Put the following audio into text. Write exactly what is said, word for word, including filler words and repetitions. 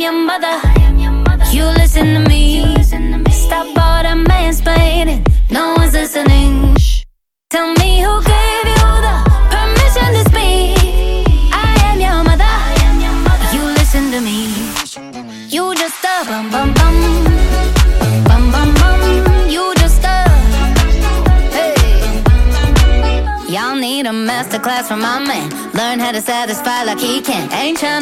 your mother. You listen to me. Stop all the mansplaining. No one's listening. Tell me who gave you the permission to speak. I am your mother. You listen to me. You just a bum bum bum. Bum bum bum. You just a hey. Y'all need a masterclass from my man. Learn how to satisfy like he can. Ain't tryna